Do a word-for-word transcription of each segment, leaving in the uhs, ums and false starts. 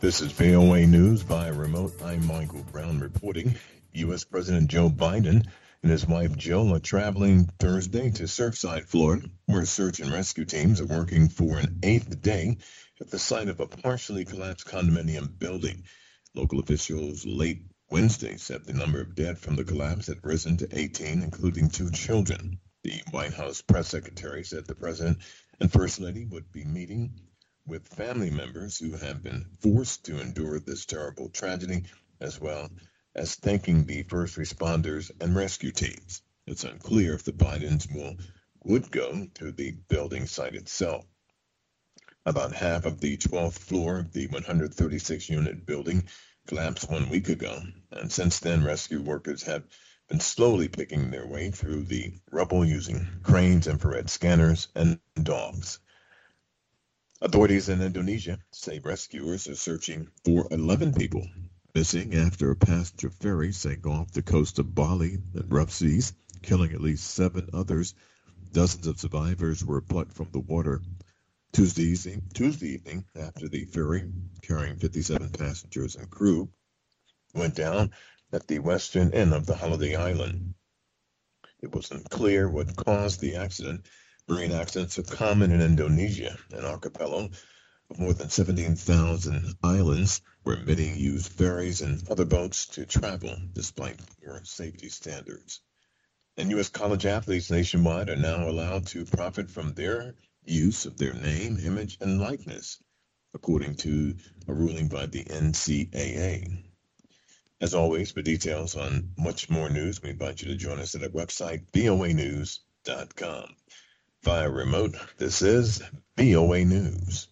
This is V O A News by remote. I'm Michael Brown reporting. U S. President Joe Biden and his wife Jill are traveling Thursday to Surfside, Florida, where search and rescue teams are working for an eighth day at the site of a partially collapsed condominium building. Local officials late Wednesday said the number of dead from the collapse had risen to eighteen, including two children. The White House press secretary said the president and First Lady would be meeting with family members who have been forced to endure this terrible tragedy, as well as thanking the first responders and rescue teams. It's unclear if the Bidens will would go to the building site itself. About half of the twelfth floor of the one hundred thirty-six unit building collapsed one week ago, and since then rescue workers have been slowly picking their way through the rubble using cranes, infrared scanners, and dogs. Authorities in Indonesia say rescuers are searching for eleven people missing after a passenger ferry sank off the coast of Bali in rough seas, killing at least seven others. Dozens of survivors were plucked from the water Tuesday evening, Tuesday evening after the ferry carrying fifty-seven passengers and crew went down at the western end of the holiday island. It wasn't clear what caused the accident. Marine accidents are common in Indonesia, an archipelago of more than seventeen thousand islands, where many use ferries and other boats to travel, despite poor safety standards. And U S college athletes nationwide are now allowed to profit from their use of their name, image, and likeness, according to a ruling by the N C double A. As always, for details on much more news, we invite you to join us at our website, V O A news dot com. Via remote, this is V O A News.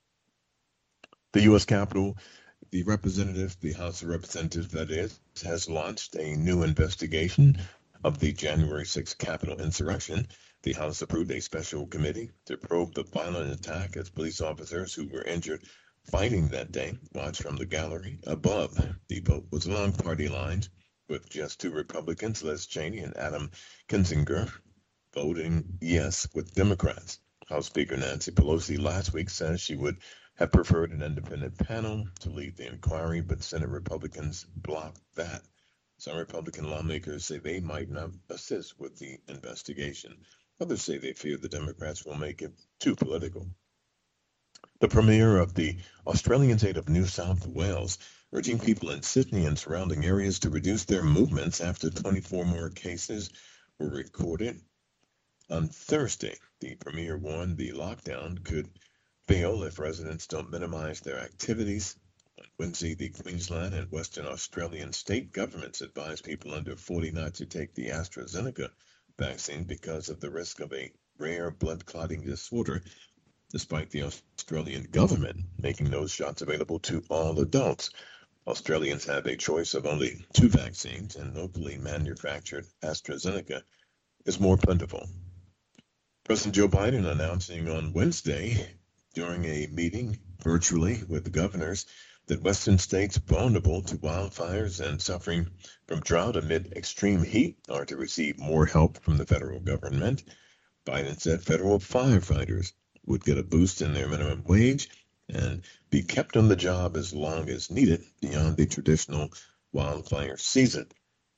The U S Capitol, the representative, the House of Representatives, that is, has launched a new investigation of the January sixth Capitol insurrection. The House approved a special committee to probe the violent attack as police officers who were injured fighting that day watched from the gallery above. The vote was along party lines, with just two Republicans, Liz Cheney and Adam Kinzinger, voting yes with Democrats. House Speaker Nancy Pelosi last week said she would have preferred an independent panel to lead the inquiry, but Senate Republicans blocked that. Some Republican lawmakers say they might not assist with the investigation. Others say they fear the Democrats will make it too political. The Premier of the Australian state of New South Wales urging people in Sydney and surrounding areas to reduce their movements after twenty-four more cases were recorded. On Thursday, the Premier warned the lockdown could fail if residents don't minimize their activities. On Wednesday, the Queensland and Western Australian state governments advised people under forty not to take the AstraZeneca vaccine because of the risk of a rare blood clotting disorder, despite the Australian government making those shots available to all adults. Australians have a choice of only two vaccines, and locally manufactured AstraZeneca is more plentiful. President Joe Biden announcing on Wednesday during a meeting virtually with the governors that Western states vulnerable to wildfires and suffering from drought amid extreme heat are to receive more help from the federal government. Biden said federal firefighters would get a boost in their minimum wage and be kept on the job as long as needed beyond the traditional wildfire season.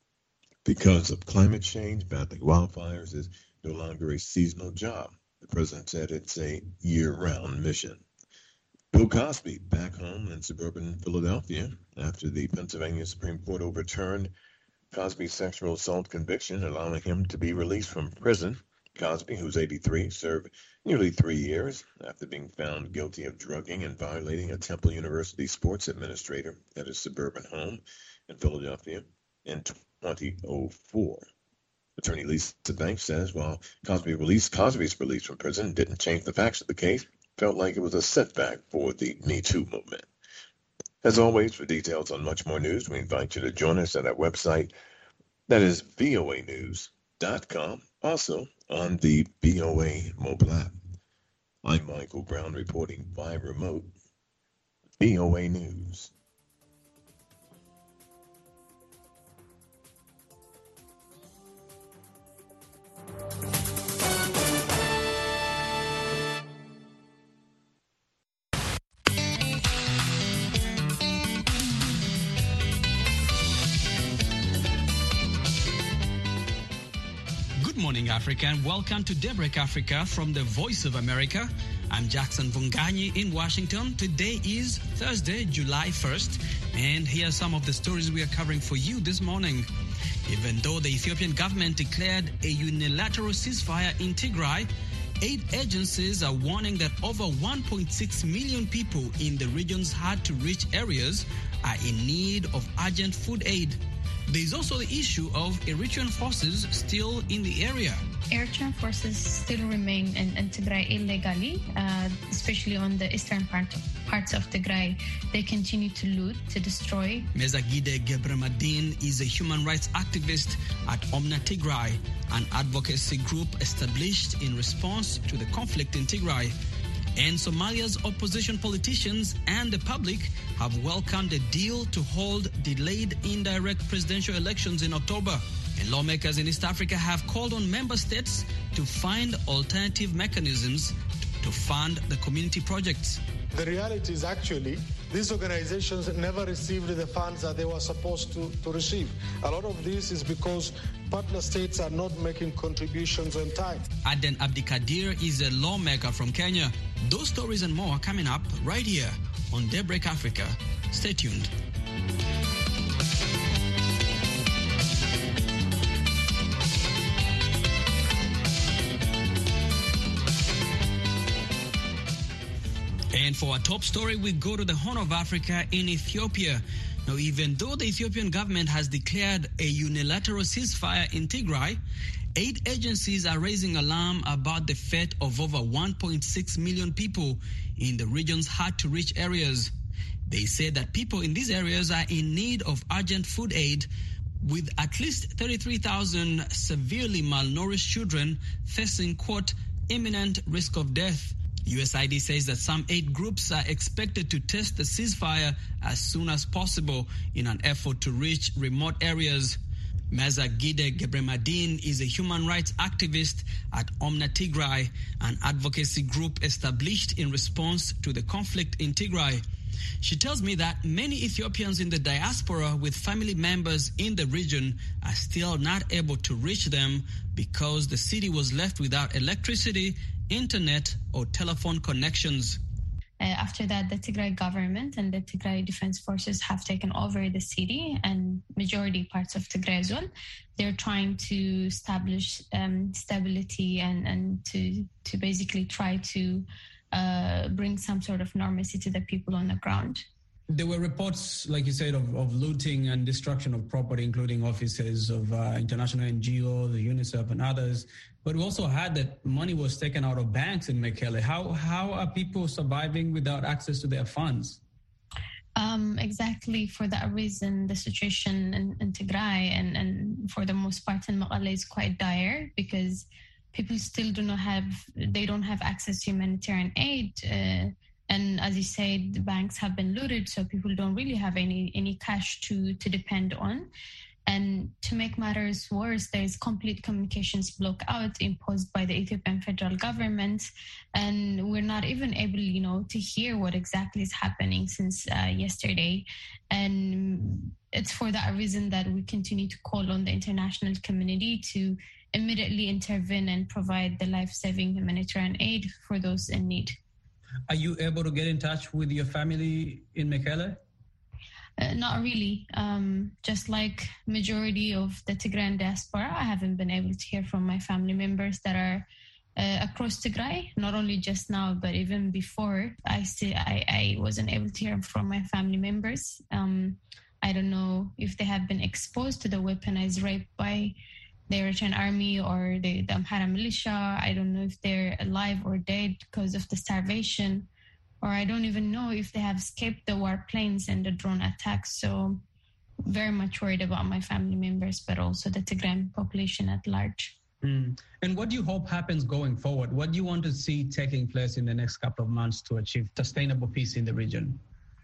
Because of climate change, battling wildfires is no longer a seasonal job. The president said it's a year-round mission. Bill Cosby back home in suburban Philadelphia after the Pennsylvania Supreme Court overturned Cosby's sexual assault conviction, allowing him to be released from prison. Cosby, who's eighty-three, served nearly three years after being found guilty of drugging and violating a Temple University sports administrator at his suburban home in Philadelphia in twenty oh four. Attorney Lisa Banks says while Cosby released, Cosby's release from prison didn't change the facts of the case, felt like it was a setback for the Me Too movement. As always, for details on much more news, we invite you to join us at our website, that is V O A news dot com, also on the V O A mobile app. I'm Michael Brown reporting by remote, V O A News. morning, Africa, and welcome to Daybreak Africa from the Voice of America. I'm Jackson Vunganyi in Washington. Today is Thursday, July first, and here are some of the stories we are covering for you this morning. Even though the Ethiopian government declared a unilateral ceasefire in Tigray, aid agencies are warning that over one point six million people in the region's hard-to-reach areas are in need of urgent food aid. There is also the issue of Eritrean forces still in the area. Eritrean forces still remain in, in Tigray illegally, uh, especially on the eastern part, parts of Tigray. They continue to loot, to destroy. Mezagide Gebremadin is a human rights activist at Omna Tigray, an advocacy group established in response to the conflict in Tigray. And Somalia's opposition politicians and the public have welcomed a deal to hold delayed indirect presidential elections in October. And lawmakers in East Africa have called on member states to find alternative mechanisms to fund the community projects. The reality is actually these organizations never received the funds that they were supposed to, to receive. A lot of this is because partner states are not making contributions on time. Aden Abdikadir is a lawmaker from Kenya. Those stories and more are coming up right here on Daybreak Africa. Stay tuned. And for our top story, we go to the Horn of Africa in Ethiopia. Now, even though the Ethiopian government has declared a unilateral ceasefire in Tigray, aid agencies are raising alarm about the fate of over one point six million people in the region's hard-to-reach areas. They say that people in these areas are in need of urgent food aid, with at least thirty-three thousand severely malnourished children facing, quote, imminent risk of death. U S A I D says that some aid groups are expected to test the ceasefire as soon as possible in an effort to reach remote areas. Mezagide Gebremadin is a human rights activist at Omna Tigray, an advocacy group established in response to the conflict in Tigray. She tells me that many Ethiopians in the diaspora with family members in the region are still not able to reach them because the city was left without electricity, internet, or telephone connections. Uh, after that, the Tigray government and the Tigray Defense Forces have taken over the city and majority parts of Tigray as well. They're trying to establish um, stability and, and to, to basically try to uh, bring some sort of normalcy to the people on the ground. There were reports, like you said, of, of looting and destruction of property, including offices of uh, international N G Os, the UNICEF and others. But we also heard that money was taken out of banks in Mekelle. How how are people surviving without access to their funds? Um, exactly for that reason, the situation in, in Tigray and, and for the most part in Mekelle is quite dire because people still do not have, they don't have access to humanitarian aid. Uh, And as you said, the banks have been looted, so people don't really have any, any cash to, to depend on. And to make matters worse, there is complete communications blackout imposed by the Ethiopian federal government. And we're not even able, you know, to hear what exactly is happening since uh, yesterday. And it's for that reason that we continue to call on the international community to immediately intervene and provide the life-saving humanitarian aid for those in need. Are you able to get in touch with your family in Mekelle? Uh, not really. Um, just like majority of the Tigrayan diaspora, I haven't been able to hear from my family members that are uh, across Tigray. Not only just now, but even before, I still I, I wasn't able to hear from my family members. Um, I don't know if they have been exposed to the weaponized rape by the Eritrean army or the, the Amhara militia. I don't know if they're alive or dead because of the starvation, or I don't even know if they have escaped the warplanes and the drone attacks. So very much worried about my family members, but also the Tigrayan population at large. Mm. And what do you hope happens going forward? What do you want to see taking place in the next couple of months to achieve sustainable peace in the region?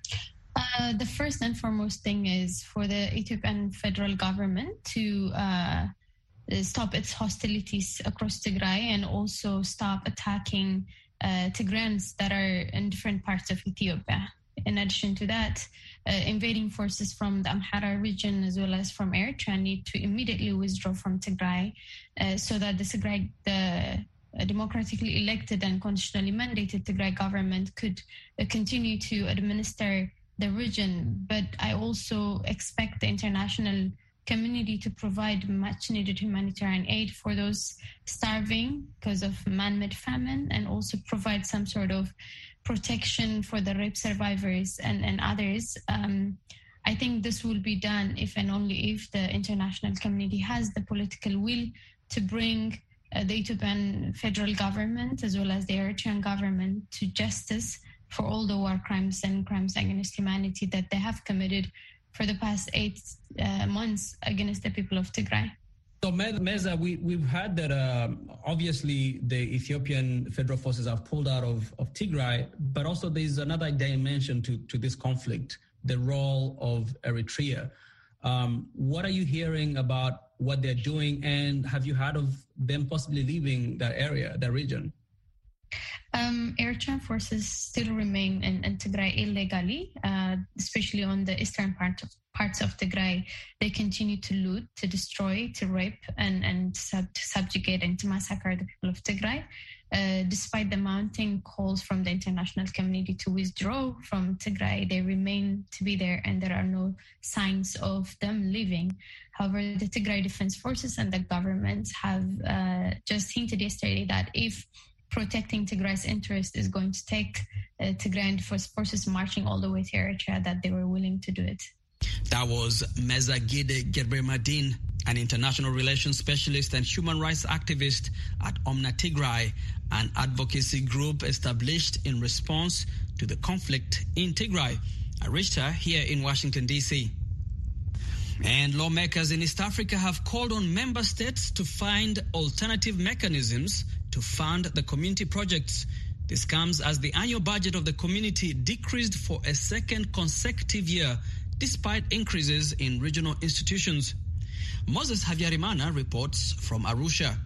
Uh, the first and foremost thing is for the Ethiopian federal government to uh, stop its hostilities across Tigray and also stop attacking uh, Tigrayans that are in different parts of Ethiopia. in addition to that, uh, invading forces from the Amhara region as well as from Eritrea need to immediately withdraw from Tigray uh, so that the Tigray, the uh, democratically elected and constitutionally mandated Tigray government could uh, continue to administer the region. But I also expect the international community to provide much needed humanitarian aid for those starving because of man-made famine, and also provide some sort of protection for the rape survivors and, and others. Um, I think this will be done if and only if the international community has the political will to bring uh, the Ethiopian federal government as well as the Eritrean government to justice for all the war crimes and crimes against humanity that they have committed for the past eight uh, months against the people of Tigray. So, Meza, we, we've heard that um, obviously the Ethiopian federal forces have pulled out of, of Tigray, but also there's another dimension to, to this conflict, the role of Eritrea. Um, what are you hearing about what they're doing, and have you heard of them possibly leaving that area, that region? Um, Eritrean forces still remain in, in Tigray illegally, uh, especially on the eastern part of, parts of Tigray. They continue to loot, to destroy, to rape, and, and sub, to subjugate and to massacre the people of Tigray. Uh, despite the mounting calls from the international community to withdraw from Tigray, they remain to be there, and there are no signs of them leaving. However, the Tigray Defense Forces and the government have uh, just hinted yesterday that if protecting Tigray's interest is going to take uh, Tigray forces marching all the way to Eritrea, that they were willing to do it. That was Meza Gide Gebremedin, an international relations specialist and human rights activist at Omna Tigray, an advocacy group established in response to the conflict in Tigray. I reached her here in Washington, D C. And lawmakers in East Africa have called on member states to find alternative mechanisms to fund the community projects. This comes as the annual budget of the community decreased for a second consecutive year, despite increases in regional institutions. Moses Havyarimana reports from Arusha.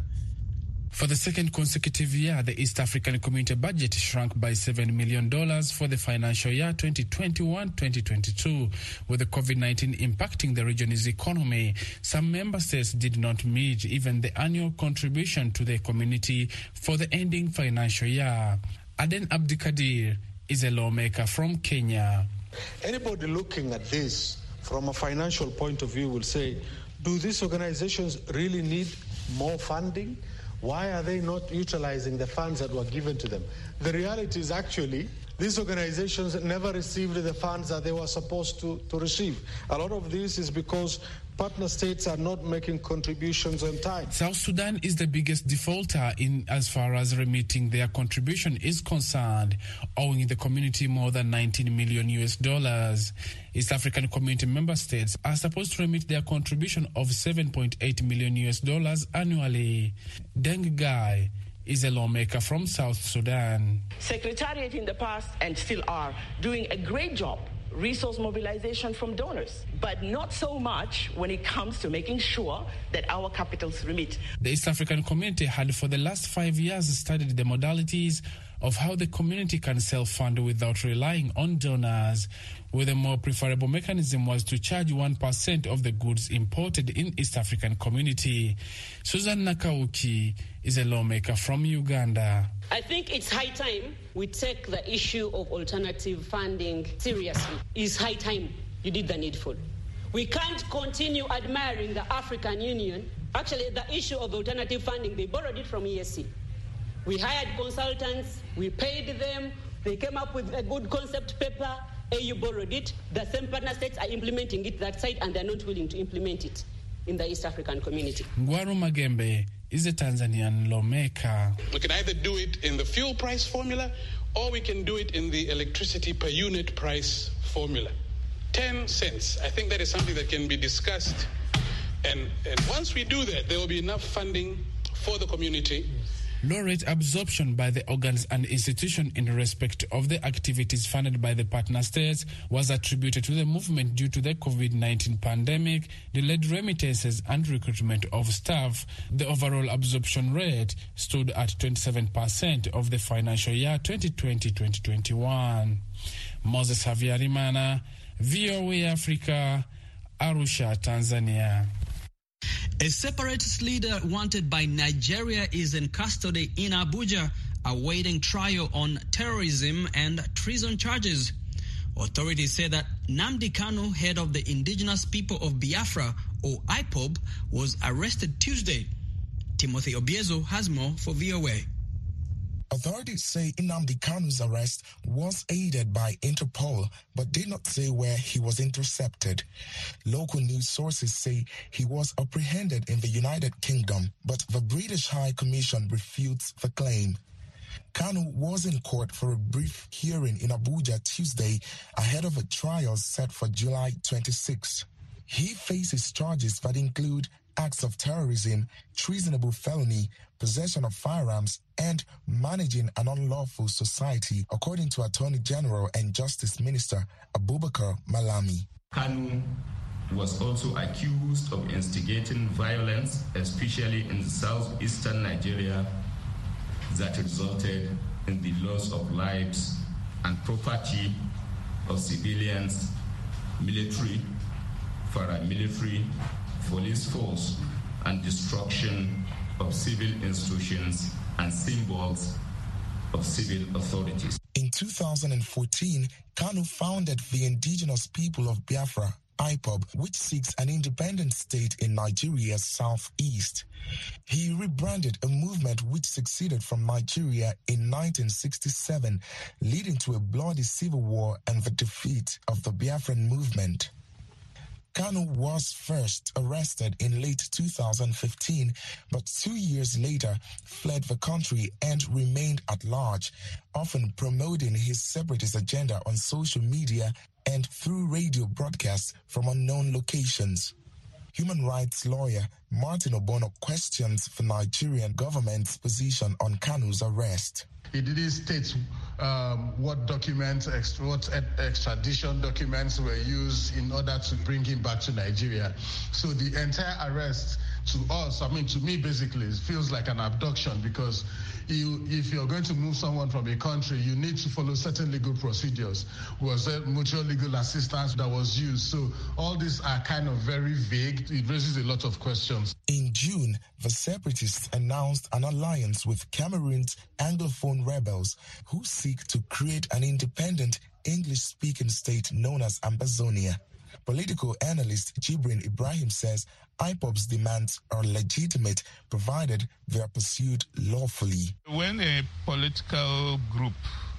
For the second consecutive year, the East African Community budget shrunk by seven million dollars for the financial year twenty twenty-one twenty twenty-two. With the COVID nineteen impacting the region's economy, some member states did not meet even the annual contribution to the community for the ending financial year. Aden Abdikadir is a lawmaker from Kenya. Anybody looking at this from a financial point of view will say, do these organizations really need more funding? Why are they not utilizing the funds that were given to them? The reality is actually these organizations never received the funds that they were supposed to, to receive. A lot of this is because partner states are not making contributions on time. South Sudan is the biggest defaulter in as far as remitting their contribution is concerned, owing the community more than nineteen million U S dollars. East African Community member states are supposed to remit their contribution of seven point eight million U S dollars annually. Deng Gai is a lawmaker from South Sudan. Secretariat in the past, and still are, doing a great job resource mobilization from donors, but not so much when it comes to making sure that our capitals remit. The East African Community had for the last five years studied the modalities of how the community can self-fund without relying on donors, with a more preferable mechanism was to charge one percent of the goods imported in East African Community. Susan Nakauki is a lawmaker from Uganda. I think it's high time we take the issue of alternative funding seriously. It's high time you did the needful. We can't continue admiring the African Union. Actually, the issue of alternative funding, they borrowed it from E A C. We hired consultants, we paid them, they came up with a good concept paper, A U borrowed it, the same partner states are implementing it that side, and they're not willing to implement it in the East African Community. Ngwaru Magembe is a Tanzanian lawmaker. We can either do it in the fuel price formula, or we can do it in the electricity per unit price formula. Ten cents. I think that is something that can be discussed. And, and once we do that, there will be enough funding for the community. Low rate absorption by the organs and institutions in respect of the activities funded by the partner states was attributed to the movement due to the COVID nineteen pandemic, delayed remittances and recruitment of staff. The overall absorption rate stood at twenty-seven percent of the financial year twenty twenty to twenty twenty-one. Moses Havyarimana, V O A Africa, Arusha, Tanzania. A separatist leader wanted by Nigeria is in custody in Abuja, awaiting trial on terrorism and treason charges. Authorities say that Nnamdi Kanu, head of the Indigenous People of Biafra, or I P O B, was arrested Tuesday. Timothy Obiezo has more for V O A. Authorities say Nnamdi Kanu's arrest was aided by Interpol, but did not say where he was intercepted. Local news sources say he was apprehended in the United Kingdom, but the British High Commission refutes the claim. Kanu was in court for a brief hearing in Abuja Tuesday ahead of a trial set for July twenty-sixth. He faces charges that include acts of terrorism, treasonable felony, possession of firearms, and managing an unlawful society, according to Attorney General and Justice Minister Abubakar Malami. Kanu was also accused of instigating violence, especially in southeastern Nigeria, that resulted in the loss of lives and property of civilians, military, paramilitary, police force, and destruction of civil institutions and symbols of civil authorities. In two thousand fourteen, Kanu founded the Indigenous People of Biafra, I P O B, which seeks an independent state in Nigeria's southeast. He rebranded a movement which succeeded from Nigeria in nineteen sixty-seven, leading to a bloody civil war and the defeat of the Biafran movement. Kanu was first arrested in late two thousand fifteen, but two years later fled the country and remained at large, often promoting his separatist agenda on social media and through radio broadcasts from unknown locations. Human rights lawyer Martin Obono questions the Nigerian government's position on Kanu's arrest. He didn't state um, what documents, ex- what extradition documents were used in order to bring him back to Nigeria. So the entire arrest to us, I mean, to me, basically, it feels like an abduction because you, if you're going to move someone from a country, you need to follow certain legal procedures. Was there mutual legal assistance that was used? So all these are kind of very vague. It raises a lot of questions. In June, the separatists announced an alliance with Cameroon's Anglophone rebels who seek to create an independent English-speaking state known as Ambazonia. Political analyst Jibrin Ibrahim says I P O B's demands are legitimate provided they are pursued lawfully. When a political group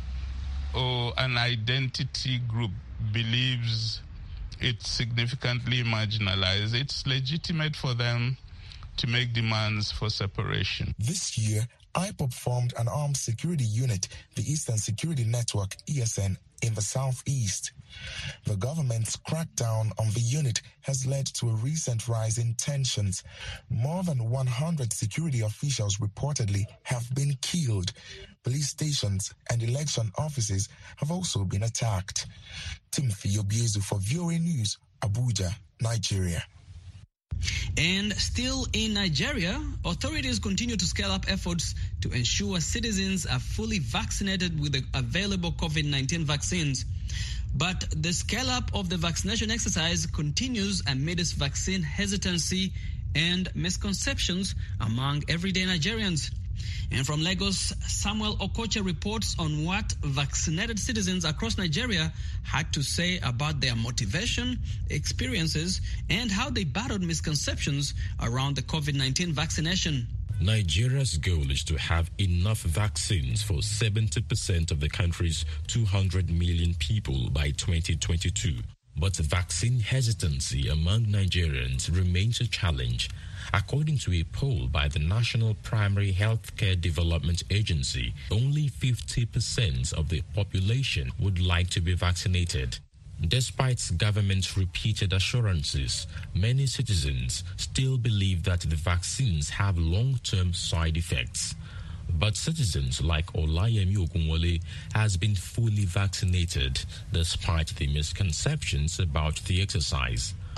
or an identity group believes it's significantly marginalized, it's legitimate for them to make demands for separation. This year, I P O B formed an armed security unit, the Eastern Security Network, E S N, in the southeast. The government's crackdown on the unit has led to a recent rise in tensions. More than one hundred security officials reportedly have been killed. Police stations and election offices have also been attacked. Timothy Obiezu for V O A News, Abuja, Nigeria. And still in Nigeria, authorities continue to scale up efforts to ensure citizens are fully vaccinated with the available COVID nineteen vaccines. But the scale-up of the vaccination exercise continues amidst vaccine hesitancy and misconceptions among everyday Nigerians. And from Lagos, Samuel Okoche reports on what vaccinated citizens across Nigeria had to say about their motivation, experiences, and how they battled misconceptions around the COVID nineteen vaccination. Nigeria's goal is to have enough vaccines for seventy percent of the country's two hundred million people by twenty twenty-two. But vaccine hesitancy among Nigerians remains a challenge. According to a poll by the National Primary Healthcare Development Agency, only fifty percent of the population would like to be vaccinated. Despite government's repeated assurances, many citizens still believe that the vaccines have long-term side effects. But citizens like Olayemi Ogunwole has been fully vaccinated despite the misconceptions about the exercise.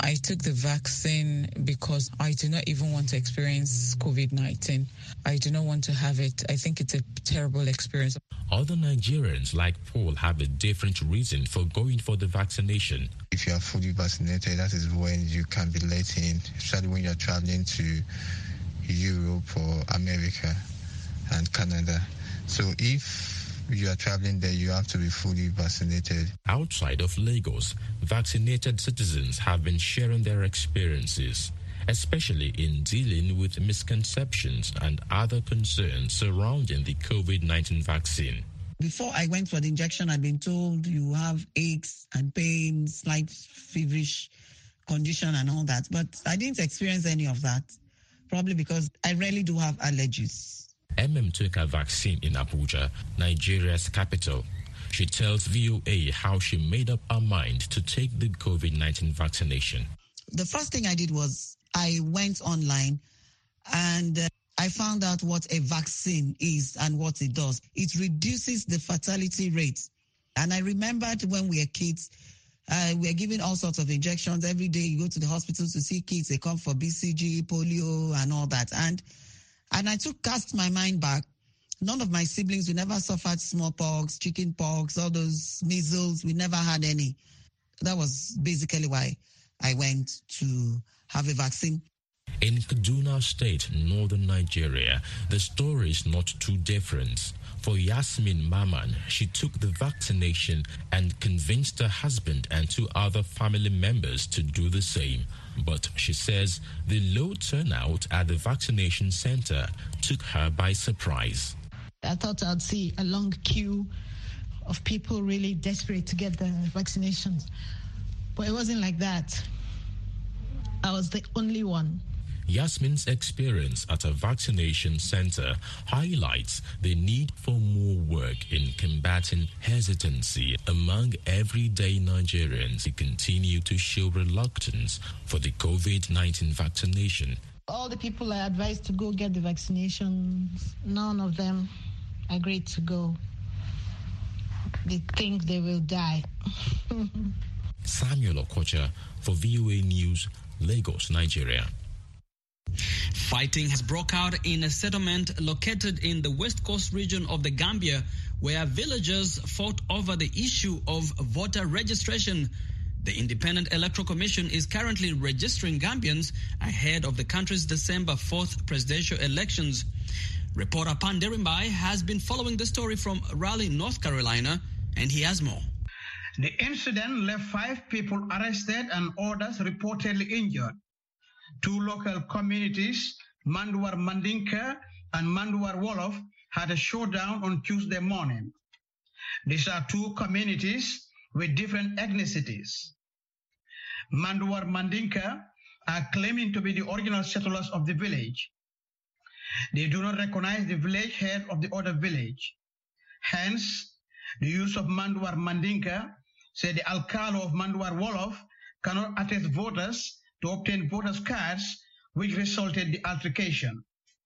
I took the vaccine because I do not even want to experience COVID nineteen. I do not want to have it. I think it's a terrible experience. Other Nigerians like Paul have a different reason for going for the vaccination. If you are fully vaccinated, that is when you can be let in, especially when you are traveling to Europe or America and Canada. So if you are traveling there, you have to be fully vaccinated. Outside of Lagos, vaccinated citizens have been sharing their experiences, especially in dealing with misconceptions and other concerns surrounding the COVID nineteen vaccine. Before I went for the injection, I'd been told you have aches and pains, slight feverish condition and all that. But I didn't experience any of that, probably because I rarely do have allergies. M M took her vaccine in Abuja, Nigeria's capital. She tells V O A how she made up her mind to take the COVID nineteen vaccination. The first thing I did was I went online and uh, I found out what a vaccine is and what it does. It reduces the fatality rate. And I remembered when we were kids, uh, we were given all sorts of injections. Every day you go to the hospital to see kids, they come for B C G, polio and all that. And And I took cast my mind back. None of my siblings, we never suffered smallpox, chicken pox, all those measles. We never had any. That was basically why I went to have a vaccine. In Kaduna State, northern Nigeria, the story is not too different. For Yasmin Maman, she took the vaccination and convinced her husband and two other family members to do the same. But she says the low turnout at the vaccination center took her by surprise. I thought I'd see a long queue of people really desperate to get the vaccinations. But it wasn't like that. I was the only one. Yasmin's experience at a vaccination center highlights the need for more work in combating hesitancy among everyday Nigerians who continue to show reluctance for the COVID nineteen vaccination. All the people I advised to go get the vaccinations, none of them agreed to go. They think they will die. Samuel Okocha for V O A News, Lagos, Nigeria. Fighting has broke out in a settlement located in the West Coast region of the Gambia, where villagers fought over the issue of voter registration. The Independent Electoral Commission is currently registering Gambians ahead of the country's December fourth presidential elections. Reporter Panderimbai has been following the story from Raleigh, North Carolina, and he has more. The incident left five people arrested and others reportedly injured. Two local communities, Manduar Mandinka and Manduar Wolof, had a showdown on Tuesday morning. These are two communities with different ethnicities. Manduar Mandinka are claiming to be the original settlers of the village. They do not recognize the village head of the other village. Hence, the use of Manduar Mandinka, said the Alcalo of Manduar Wolof, cannot attest voters to obtain voters' cards, which resulted in the altercation.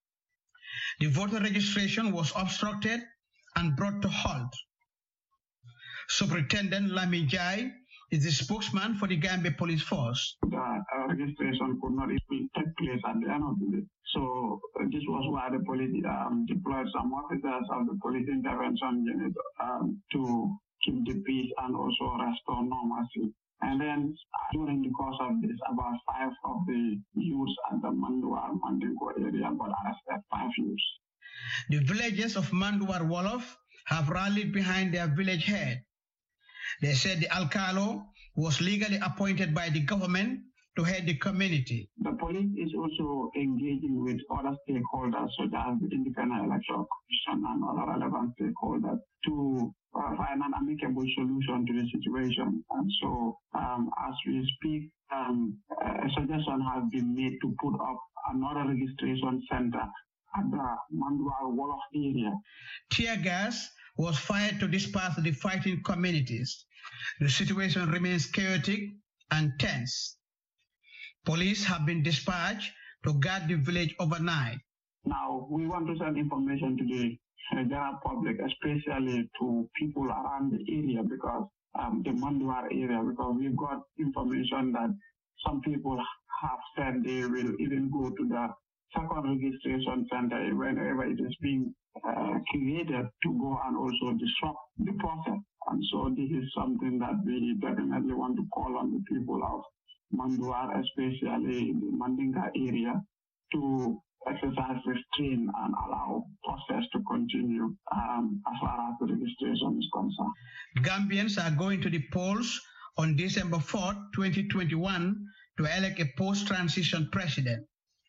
The voter registration was obstructed and brought to halt. Superintendent Lami Jai is the spokesman for the Gambia Police Force. The uh, registration could not even take place at the end of the day. So uh, this was why the police um, deployed some officers of the police intervention unit um, to keep the peace and also restore normalcy. And then uh, during the course of this, about five of the youths at the Manduar Mandingo area got arrested, five youths. The villagers of Manduar Wolof have rallied behind their village head. They said the Alcalo was legally appointed by the government to head the community. The police is also engaging with other stakeholders, such as the Independent Electoral Commission and other relevant stakeholders, to uh, find an amicable solution to the situation. And so, um, as we speak, um, a suggestion has been made to put up another registration center at the Manduar Wolof area. Tear gas was fired to disperse the fighting communities. The situation remains chaotic and tense. Police have been dispatched to guard the village overnight. Now, we want to send information to the general public, especially to people around the area, because um, the Manduar area, because we've got information that some people have said they will even go to the second registration center whenever it is being uh, created to go and also disrupt the process. And so this is something that we definitely want to call on the people of Manduar, especially the Mandinka area, to exercise restraint and allow process to continue um, as far as the registration is concerned. Gambians are going to the polls on December fourth, twenty twenty-one to elect a post-transition president.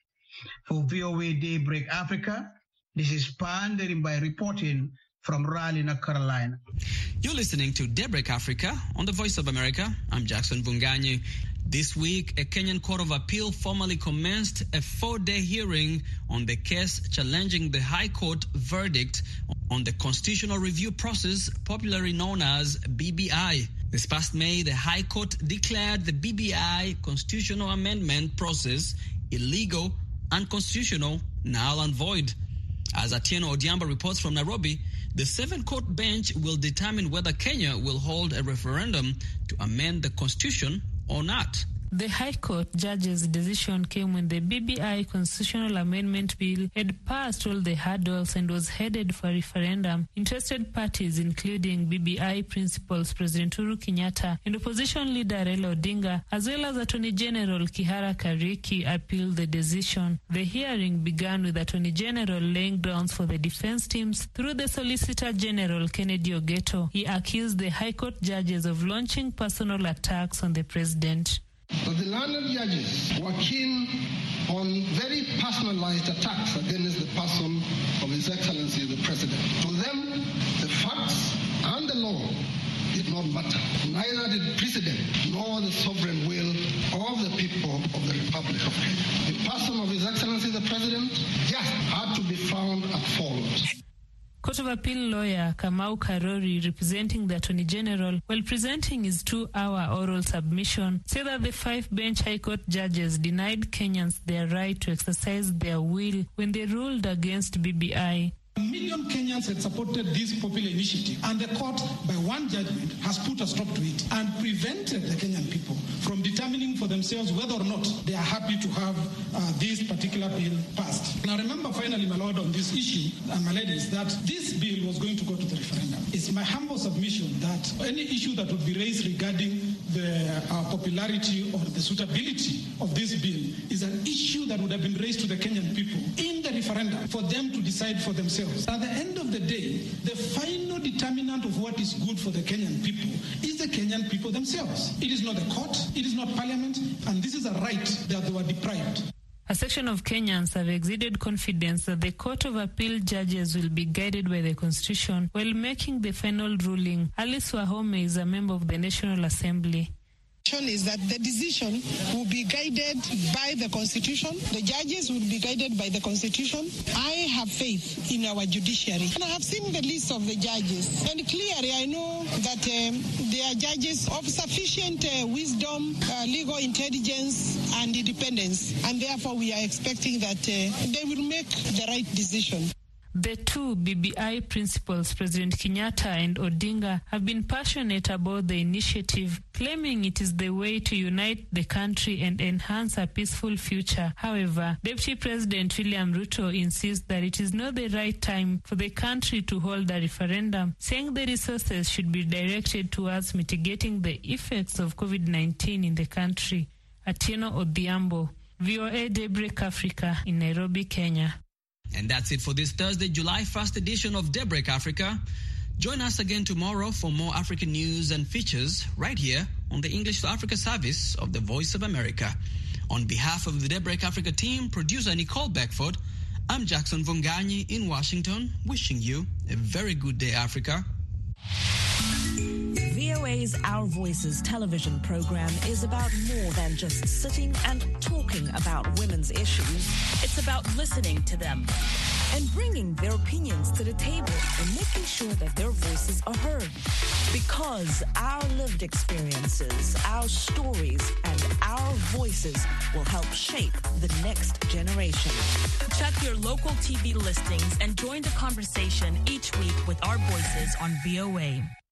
For V O A Daybreak Africa, this is Pandering by reporting from Raleigh, North Carolina. You're listening to Daybreak Africa on the Voice of America. I'm Jackson Vunganyi. This week, a Kenyan Court of Appeal formally commenced a four-day hearing on the case challenging the High Court verdict on the constitutional review process, popularly known as B B I. This past May, the High Court declared the B B I constitutional amendment process illegal, unconstitutional, null and void. As Atieno Odiamba reports from Nairobi, the seven-court bench will determine whether Kenya will hold a referendum to amend the constitution or not. The High Court judge's decision came when the B B I constitutional amendment bill had passed all the hurdles and was headed for referendum. Interested parties, including B B I principals President Uhuru Kenyatta and opposition leader Raila Odinga, as well as Attorney General Kihara Kariki, appealed the decision. The hearing began with Attorney General laying grounds for the defense teams through the Solicitor General Kennedy Ogeto. He accused the High Court judges of launching personal attacks on the president. But the learned judges were keen on very personalized attacks against the person of His Excellency the President. To them, the facts and the law did not matter. Neither did precedent nor the sovereign will of the people of the Republic of Kenya. The person of His Excellency the President just had to be found at fault. Court of Appeal lawyer Kamau Karori, representing the Attorney General, while presenting his two-hour oral submission, said that the five-bench High Court judges denied Kenyans their right to exercise their will when they ruled against B B I. A million Kenyans had supported this popular initiative, and the court, by one judgment, has put a stop to it and prevented the Kenyan people from determining for themselves whether or not they are happy to have uh, this particular bill passed. Now remember, finally, my lord, on this issue, and my ladies, that this bill was going to go to the referendum. It's my humble submission that any issue that would be raised regarding the uh, popularity or the suitability of this bill is an issue that would have been raised to the Kenyan people in the referendum for them to decide for themselves. At the end of the day, the final determinant of what is good for the Kenyan people is the Kenyan people themselves. It is not the court, it is not parliament, and this is a right that they were deprived. A section of Kenyans have exuded confidence that the Court of Appeal judges will be guided by the Constitution while making the final ruling. Alice Wahome is a member of the National Assembly. Is that the decision will be guided by the Constitution. The judges will be guided by the Constitution. I have faith in our judiciary. And I have seen the list of the judges. And clearly I know that um, they are judges of sufficient uh, wisdom, uh, legal intelligence, and independence. And therefore we are expecting that uh, they will make the right decision. The two B B I principals, President Kenyatta and Odinga, have been passionate about the initiative, claiming it is the way to unite the country and enhance a peaceful future. However, Deputy President William Ruto insists that it is not the right time for the country to hold a referendum, saying the resources should be directed towards mitigating the effects of COVID nineteen in the country. Atieno Odiambo, V O A Daybreak Africa in Nairobi, Kenya. And that's it for this Thursday, July first edition of Daybreak Africa. Join us again tomorrow for more African news and features right here on the English to Africa service of the Voice of America. On behalf of the Daybreak Africa team, producer Nicole Beckford, I'm Jackson Vunganyi in Washington, wishing you a very good day, Africa. V O A's Our Voices television program is about more than just sitting and talking about women's issues. It's about listening to them and bringing their opinions to the table and making sure that their voices are heard. Because our lived experiences, our stories, and our voices will help shape the next generation. Check your local T V listings and join the conversation each week with our voices on V O A.